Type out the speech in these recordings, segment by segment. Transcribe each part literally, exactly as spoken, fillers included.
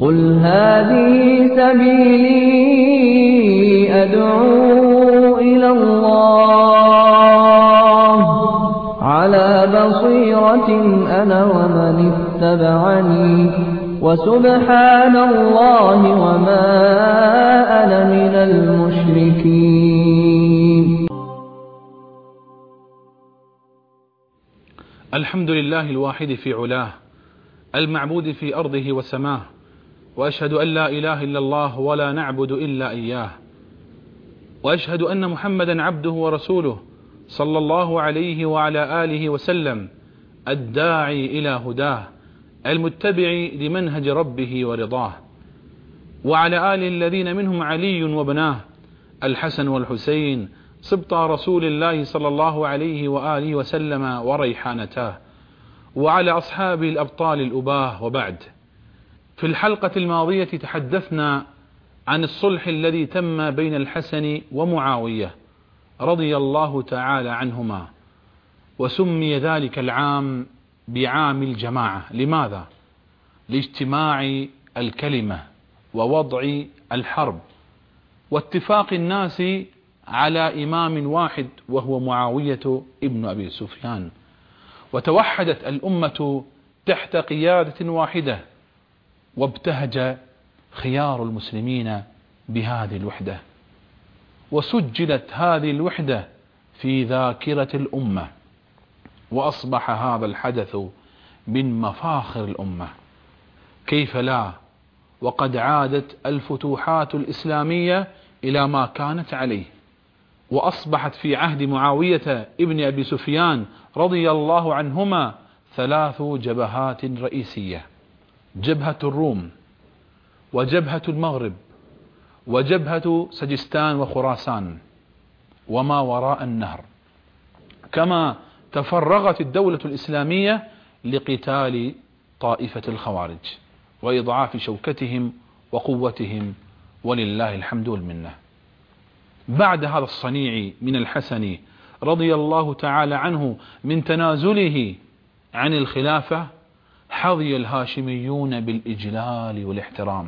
قل هذه سبيلي أدعو إلى الله على بصيرة أنا ومن اتبعني وسبحان الله وما أنا من المشركين. الحمد لله الواحد في علاه المعبود في أرضه وسماه، وأشهد أن لا إله إلا الله ولا نعبد إلا إياه، وأشهد أن محمدا عبده ورسوله صلى الله عليه وعلى آله وسلم، الداعي إلى هداه المتبع لمنهج ربه ورضاه، وعلى آله الذين منهم علي وبناه الحسن والحسين سبط رسول الله صلى الله عليه وآله وسلم وريحانتاه، وعلى أصحابه الأبطال الأباه. وبعد، في الحلقة الماضية تحدثنا عن الصلح الذي تم بين الحسن ومعاوية رضي الله تعالى عنهما، وسمي ذلك العام بعام الجماعة. لماذا؟ لاجتماع الكلمة ووضع الحرب واتفاق الناس على إمام واحد وهو معاوية ابن أبي سفيان، وتوحدت الأمة تحت قيادة واحدة، وابتهج خيار المسلمين بهذه الوحدة، وسجلت هذه الوحدة في ذاكرة الأمة، وأصبح هذا الحدث من مفاخر الأمة. كيف لا وقد عادت الفتوحات الإسلامية إلى ما كانت عليه، وأصبحت في عهد معاوية ابن أبي سفيان رضي الله عنهما ثلاث جبهات رئيسية: جبهة الروم، وجبهة المغرب، وجبهة سجستان وخراسان وما وراء النهر. كما تفرغت الدولة الإسلامية لقتال طائفة الخوارج وإضعاف شوكتهم وقوتهم، ولله الحمد والمنة. بعد هذا الصنيع من الحسن رضي الله تعالى عنه من تنازله عن الخلافة، حظي الهاشميون بالإجلال والاحترام،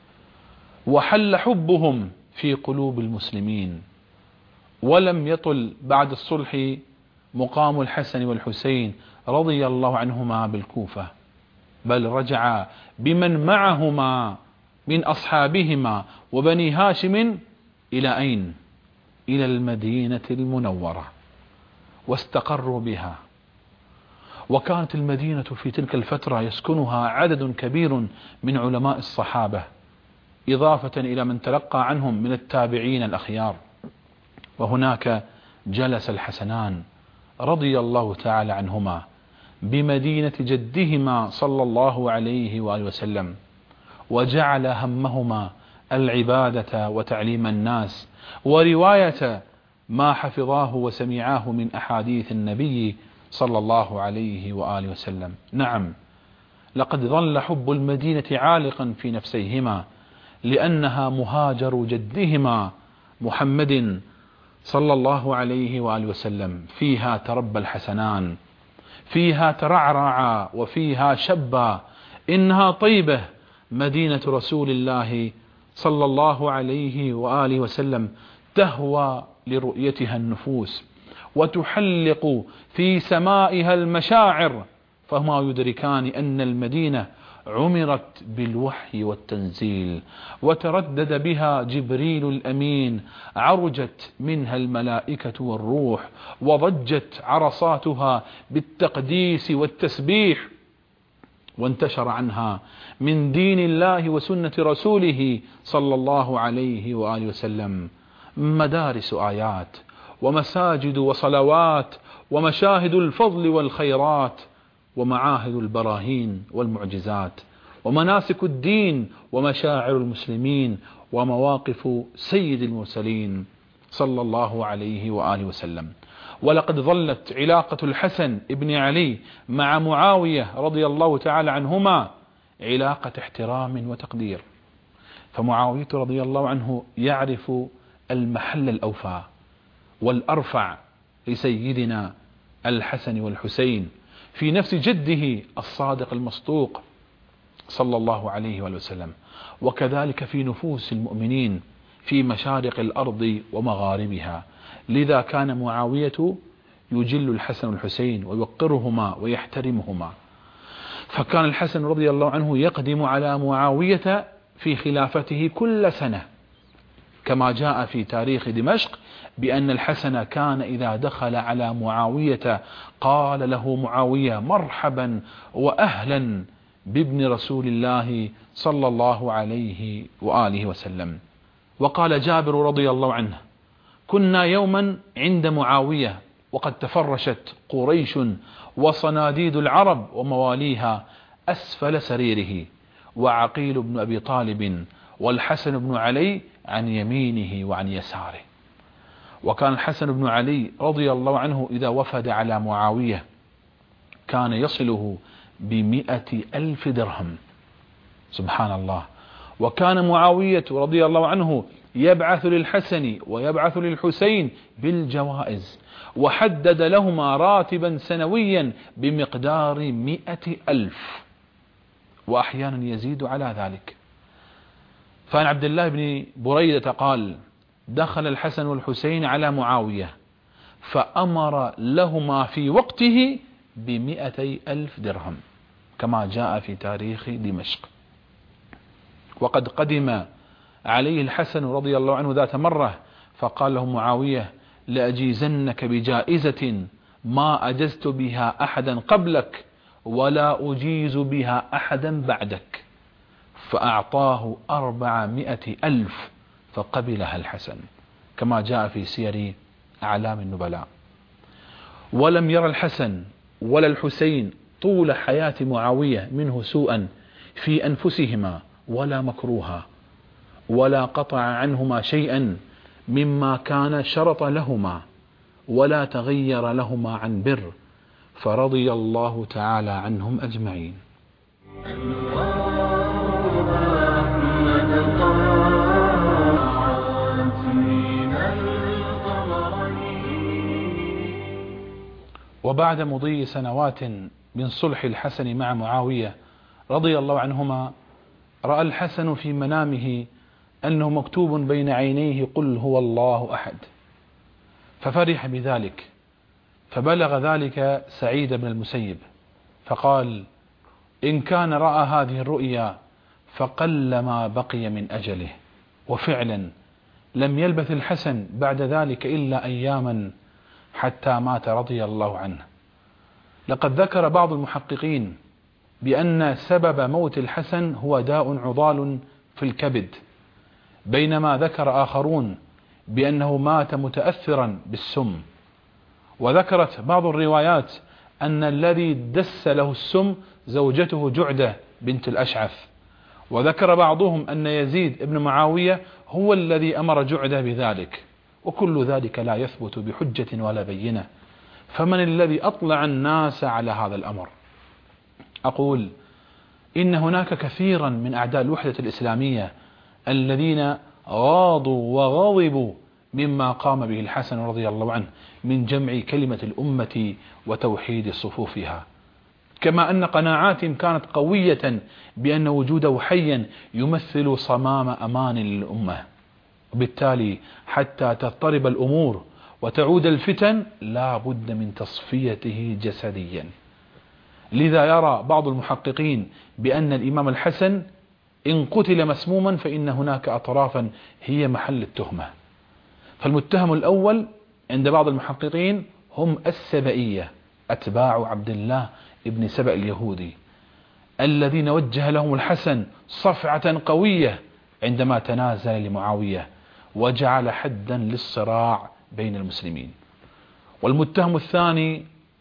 وحل حبهم في قلوب المسلمين. ولم يطل بعد الصلح مقام الحسن والحسين رضي الله عنهما بالكوفة، بل رجع بمن معهما من أصحابهما وبني هاشم إلى أين؟ إلى المدينة المنورة، واستقروا بها. وكانت المدينة في تلك الفترة يسكنها عدد كبير من علماء الصحابة، إضافة إلى من تلقى عنهم من التابعين الأخيار. وهناك جلس الحسنان رضي الله تعالى عنهما بمدينة جدهما صلى الله عليه وآله وسلم، وجعل همهما العبادة وتعليم الناس ورواية ما حفظاه وسمعاه من أحاديث النبي صلى الله عليه وآله وسلم. نعم، لقد ظل حب المدينة عالقا في نفسيهما، لأنها مهاجر جدهما محمد صلى الله عليه وآله وسلم. فيها تربى الحسنان، فيها ترعرعا، وفيها شبا. إنها طيبة، مدينة رسول الله صلى الله عليه وآله وسلم، تهوى لرؤيتها النفوس، وتحلق في سمائها المشاعر، فهما يدركان أن المدينة عمرت بالوحي والتنزيل، وتردد بها جبريل الأمين، عرجت منها الملائكة والروح، وضجت عرصاتها بالتقديس والتسبيح، وانتشر عنها من دين الله وسنة رسوله صلى الله عليه وآله وسلم مدارس آيات ومساجد وصلوات ومشاهد الفضل والخيرات ومعاهد البراهين والمعجزات ومناسك الدين ومشاعر المسلمين ومواقف سيد المرسلين صلى الله عليه وآله وسلم. ولقد ظلت علاقة الحسن ابن علي مع معاوية رضي الله تعالى عنهما علاقة احترام وتقدير، فمعاوية رضي الله عنه يعرف المحل الأوفى والأرفع لسيدنا الحسن والحسين في نفس جده الصادق المصدوق صلى الله عليه وسلم، وكذلك في نفوس المؤمنين في مشارق الأرض ومغاربها. لذا كان معاوية يجل الحسن والحسين ويوقرهما ويحترمهما، فكان الحسن رضي الله عنه يقدم على معاوية في خلافته كل سنة، كما جاء في تاريخ دمشق بأن الحسن كان إذا دخل على معاوية قال له معاوية مرحبا وأهلا بابن رسول الله صلى الله عليه وآله وسلم. وقال جابر رضي الله عنه: كنا يوما عند معاوية وقد تفرشت قريش وصناديد العرب ومواليها أسفل سريره، وعقيل بن أبي طالب والحسن بن علي عن يمينه وعن يساره. وكان الحسن بن علي رضي الله عنه إذا وفد على معاوية كان يصله بمئة ألف درهم، سبحان الله. وكان معاوية رضي الله عنه يبعث للحسن ويبعث للحسين بالجوائز، وحدد لهما راتبا سنويا بمقدار مئة ألف، وأحيانا يزيد على ذلك. فعن عبد الله بن بريدة قال: دخل الحسن والحسين على معاوية فأمر لهما في وقته بمئتي ألف درهم، كما جاء في تاريخ دمشق. وقد قدم عليه الحسن رضي الله عنه ذات مرة فقال له معاوية: لأجيزنك بجائزة ما أجزت بها أحدا قبلك ولا أجيز بها أحدا بعدك، فأعطاه أربعمائة ألف فقبلها الحسن، كما جاء في سير أعلام النبلاء. ولم يرى الحسن ولا الحسين طول حياة معاوية منه سوءا في أنفسهما ولا مكروها، ولا قطع عنهما شيئا مما كان شرط لهما، ولا تغير لهما عن بر، فرضي الله تعالى عنهم أجمعين. وبعد مضي سنوات من صلح الحسن مع معاوية رضي الله عنهما، رأى الحسن في منامه أنه مكتوب بين عينيه: قل هو الله أحد، ففرح بذلك، فبلغ ذلك سعيد بن المسيب فقال: إن كان رأى هذه الرؤيا فقل ما بقي من أجله. وفعلا لم يلبث الحسن بعد ذلك إلا أياما حتى مات رضي الله عنه. لقد ذكر بعض المحققين بأن سبب موت الحسن هو داء عضال في الكبد، بينما ذكر آخرون بأنه مات متأثرا بالسم. وذكرت بعض الروايات أن الذي دس له السم زوجته جعدة بنت الأشعث، وذكر بعضهم أن يزيد بن معاوية هو الذي أمر جعدة بذلك، وكل ذلك لا يثبت بحجة ولا بينة، فمن الذي أطلع الناس على هذا الأمر؟ أقول إن هناك كثيرا من أعداء الوحدة الإسلامية الذين غاضوا وغضبوا مما قام به الحسن رضي الله عنه من جمع كلمة الأمة وتوحيد صفوفها، كما أن قناعاتهم كانت قوية بأن وجوده حيا يمثل صمام أمان للأمة، وبالتالي حتى تضطرب الأمور وتعود الفتن لا بد من تصفيته جسديا. لذا يرى بعض المحققين بأن الإمام الحسن إن قتل مسموما فإن هناك أطرافا هي محل التهمة. فالمتهم الأول عند بعض المحققين هم السبئية، أتباع عبد الله ابن سبأ اليهودي، الذين وجه لهم الحسن صفعة قوية عندما تنازل لمعاوية وجعل حدا للصراع بين المسلمين. والمتهم الثاني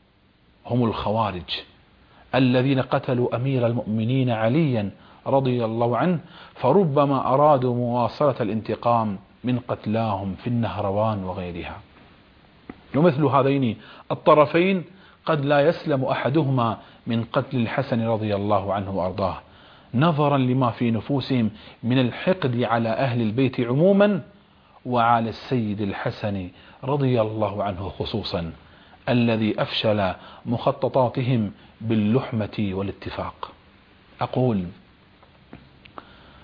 هم الخوارج الذين قتلوا أمير المؤمنين عليا رضي الله عنه، فربما أرادوا مواصلة الانتقام من قتلاهم في النهروان وغيرها. ومثل هذين الطرفين قد لا يسلم أحدهما من قتل الحسن رضي الله عنه وأرضاه، نظرا لما في نفوسهم من الحقد على أهل البيت عموما وعلى السيد الحسن رضي الله عنه خصوصا، الذي أفشل مخططاتهم باللحمة والاتفاق. أقول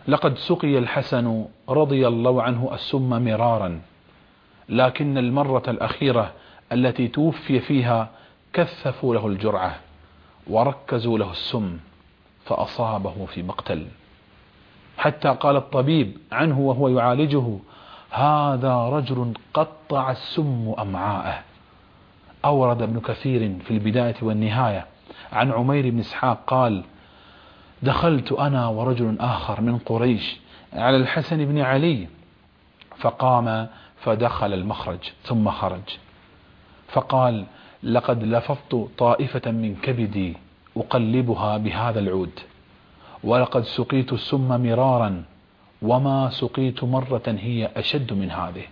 لقد سقي الحسن رضي الله عنه السم مرارا، لكن المرة الأخيرة التي توفي فيها كثفوا له الجرعة وركزوا له السم فأصابه في مقتل، حتى قال الطبيب عنه وهو يعالجه: هذا رجل قطع السم أمعاءه. أورد ابن كثير في البداية والنهاية عن عمير بن إسحاق قال: دخلت أنا ورجل آخر من قريش على الحسن بن علي، فقام فدخل المخرج ثم خرج، فقال: لقد لفظت طائفة من كبدي أقلبها بهذا العود، ولقد سقيت السم مرارا، وما سقيت مرة هي أشد من هذه.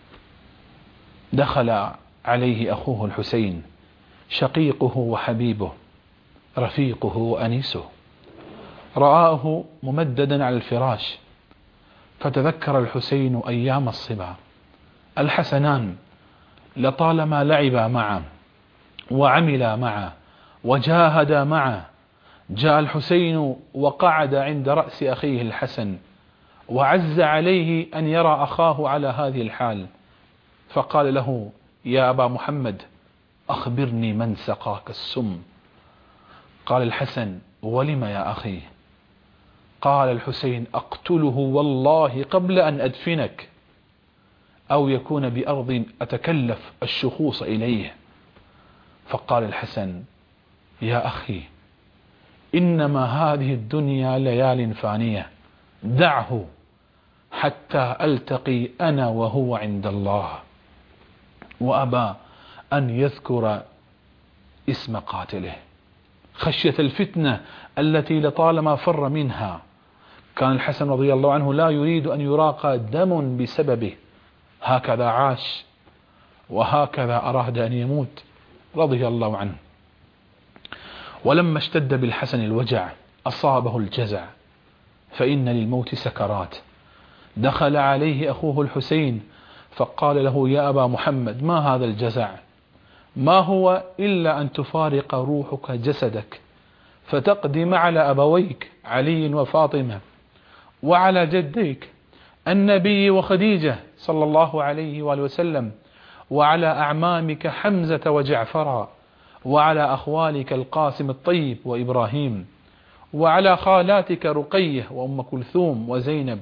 دخل عليه أخوه الحسين شقيقه وحبيبه رفيقه وأنيسه، رآه ممددا على الفراش، فتذكر الحسين أيام الصبا. الحسنان لطالما لعبا معه وعملا معه وجاهدا معه. جاء الحسين وقعد عند رأس أخيه الحسن، وعز عليه أن يرى أخاه على هذه الحال، فقال له: يا أبا محمد، أخبرني من سقاك السم. قال الحسن: ولم يا أخي؟ قال الحسين: أقتله والله قبل أن أدفنك، أو يكون بأرض أتكلف الشخوص إليه. فقال الحسن: يا أخي، إنما هذه الدنيا ليال فانية، دعه حتى ألتقي أنا وهو عند الله. وأبى أن يذكر اسم قاتله خشية الفتنة التي لطالما فر منها. كان الحسن رضي الله عنه لا يريد أن يراق دم بسببه، هكذا عاش وهكذا أراد أن يموت رضي الله عنه. ولما اشتد بالحسن الوجع أصابه الجزع، فإن للموت سكرات. دخل عليه أخوه الحسين فقال له: يا أبا محمد، ما هذا الجزع؟ ما هو إلا أن تفارق روحك جسدك فتقدم على أبويك علي وفاطمة، وعلى جديك النبي وخديجة صلى الله عليه وآله وسلم، وعلى أعمامك حمزة وجعفر، وعلى أخوالك القاسم الطيب وإبراهيم، وعلى خالاتك رقية وأم كلثوم وزينب.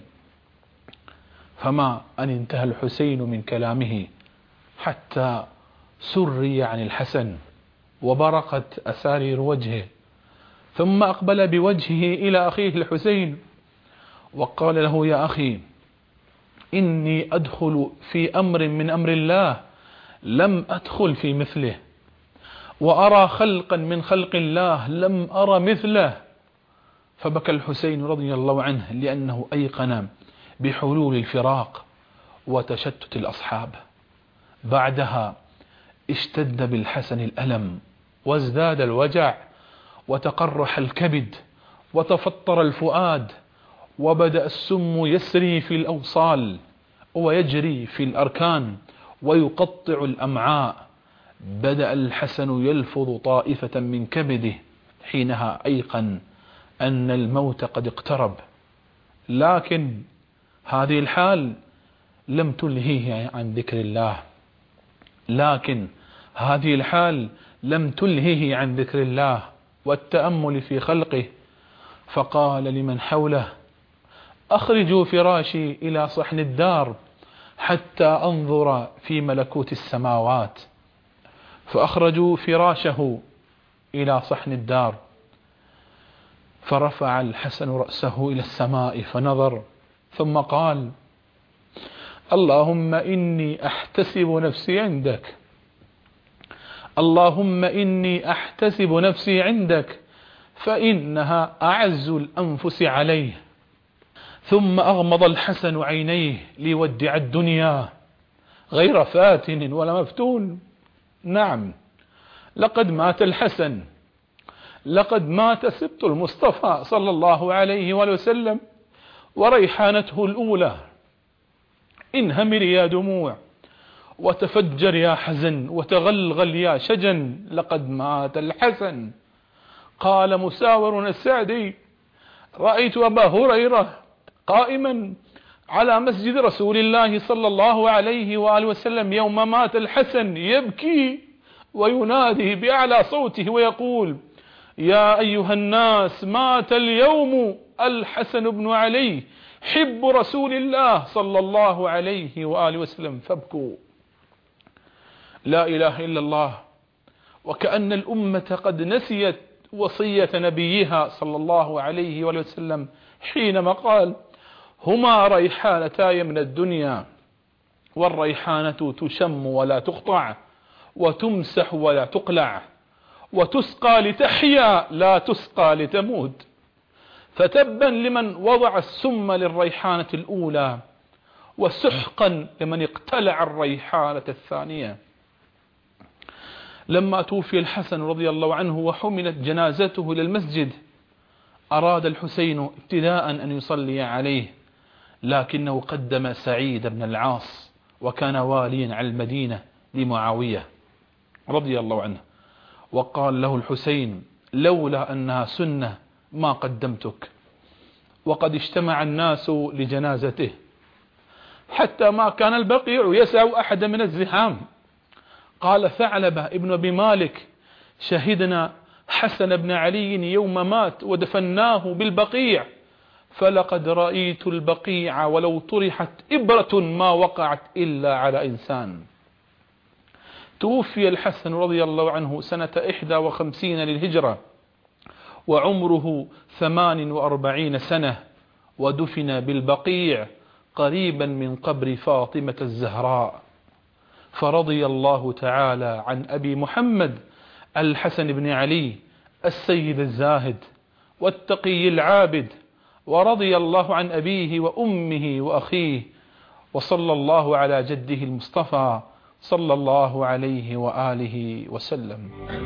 فما أن انتهى الحسين من كلامه حتى سري عن الحسن وبرقت أسارير وجهه، ثم أقبل بوجهه إلى أخيه الحسين وقال له: يا أخي، إني أدخل في أمر من أمر الله لم أدخل في مثله، وأرى خلقا من خلق الله لم أرى مثله. فبكى الحسين رضي الله عنه لأنه أيقن بحلول الفراق وتشتت الأصحاب. بعدها اشتد بالحسن الألم وازداد الوجع وتقرح الكبد وتفطر الفؤاد، وبدأ السم يسري في الأوصال ويجري في الأركان ويقطع الأمعاء. بدأ الحسن يلفظ طائفة من كبده، حينها أيقن أن الموت قد اقترب. لكن هذه الحال لم تلهيه عن ذكر الله لكن هذه الحال لم تلهيه عن ذكر الله والتأمل في خلقه، فقال لمن حوله: أخرجوا فراشي إلى صحن الدار حتى أنظر في ملكوت السماوات. فأخرجوا فراشه إلى صحن الدار، فرفع الحسن رأسه إلى السماء فنظر، ثم قال: اللهم إني أحتسب نفسي عندك، اللهم إني أحتسب نفسي عندك، فإنها أعز الأنفس عليه. ثم أغمض الحسن عينيه ليودع الدنيا غير فاتن ولا مفتون. نعم، لقد مات الحسن، لقد مات سبط المصطفى صلى الله عليه وآله وسلم وريحانته الأولى. انهمر يا دموع، وتفجر يا حزن، وتغلغل يا شجن، لقد مات الحسن. قال مساور السعدي: رأيت أبا هريرة قائما على مسجد رسول الله صلى الله عليه وآله وسلم يوم مات الحسن يبكي وينادي بأعلى صوته ويقول: يا أيها الناس، مات اليوم الحسن بن علي حب رسول الله صلى الله عليه وآله وسلم فابكوا. لا إله إلا الله. وكأن الأمة قد نسيت وصية نبيها صلى الله عليه وآله وسلم حينما قال: هما ريحانتاي من الدنيا، والريحانة تشم ولا تقطع، وتمسح ولا تقلع، وتسقى لتحيا لا تسقى لتموت. فتبا لمن وضع السم للريحانة الأولى، وسحقا لمن اقتلع الريحانة الثانية. لما توفي الحسن رضي الله عنه وحملت جنازته إلى المسجد، أراد الحسين ابتداء أن يصلي عليه، لكنه قدم سعيد بن العاص، وكان واليا على المدينة لمعاوية رضي الله عنه، وقال له الحسين: لولا أنها سنة ما قدمتك. وقد اجتمع الناس لجنازته حتى ما كان البقيع يسع أحد من الزحام. قال ثعلبة ابن أبي مالك: شهدنا حسن بن علي يوم مات ودفناه بالبقيع، فلقد رأيت البقيع ولو طرحت إبرة ما وقعت إلا على إنسان. توفي الحسن رضي الله عنه سنة إحدى وخمسين للهجرة، وعمره ثمان وأربعين سنة، ودفن بالبقيع قريبا من قبر فاطمة الزهراء. فرضي الله تعالى عن أبي محمد الحسن بن علي السيد الزاهد والتقي العابد، ورضي الله عن أبيه وأمه وأخيه، وصلى الله على جده المصطفى صلى الله عليه وآله وسلم.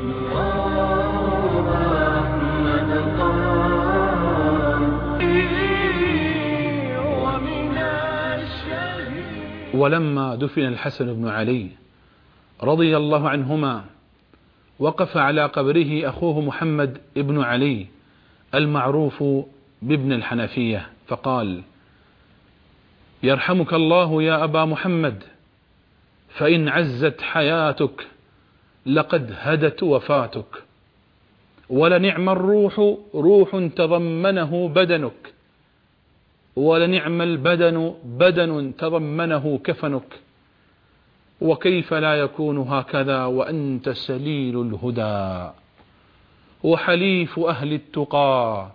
ولما دفن الحسن بن علي رضي الله عنهما، وقف على قبره أخوه محمد بن علي المعروف بابن الحنفية، فقال: يرحمك الله يا أبا محمد، فإن عزت حياتك لقد هدت وفاتك، ولنعم الروح روح تضمنه بدنك، ولنعم البدن بدن تضمنه كفنك، وكيف لا يكون هكذا وأنت سليل الهدى، وحليف أهل التقى،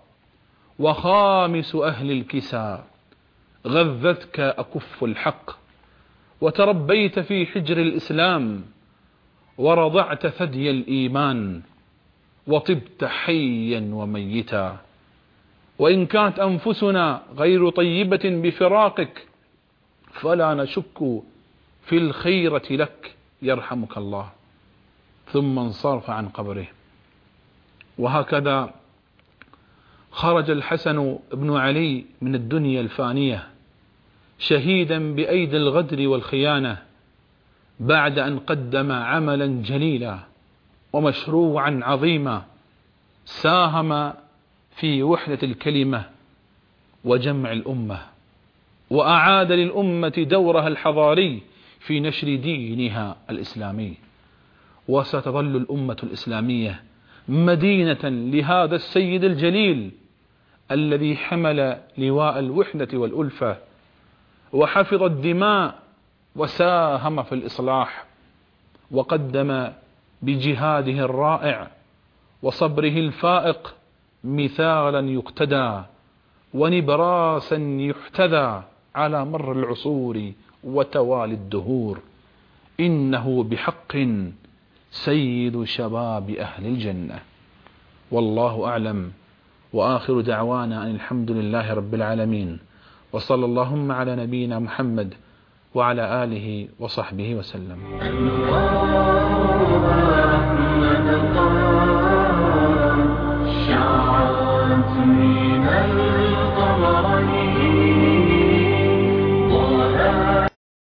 وخامس أهل الكسى، غذتك أكف الحق، وتربيت في حجر الإسلام، ورضعت ثدي الإيمان، وطبت حيا وميتا. وإن كانت أنفسنا غير طيبة بفراقك فلا نشك في الخيرة لك، يرحمك الله. ثم انصرف عن قبره. وهكذا خرج الحسن بن علي من الدنيا الفانية شهيدا بأيدي الغدر والخيانة، بعد أن قدم عملا جليلا ومشروعا عظيما ساهم في وحدة الكلمة وجمع الأمة، وأعاد للأمة دورها الحضاري في نشر دينها الإسلامي. وستظل الأمة الإسلامية مدينة لهذا السيد الجليل الذي حمل لواء الوحدة والألفة، وحفظ الدماء، وساهم في الإصلاح، وقدم بجهاده الرائع وصبره الفائق مثالا يقتدى ونبراسا يحتذى على مر العصور وتوالي الدهور. إنه بحق سيد شباب أهل الجنة. والله أعلم، وآخر دعوانا أن الحمد لله رب العالمين، وصلى اللهم على نبينا محمد وعلى آله وصحبه وسلم.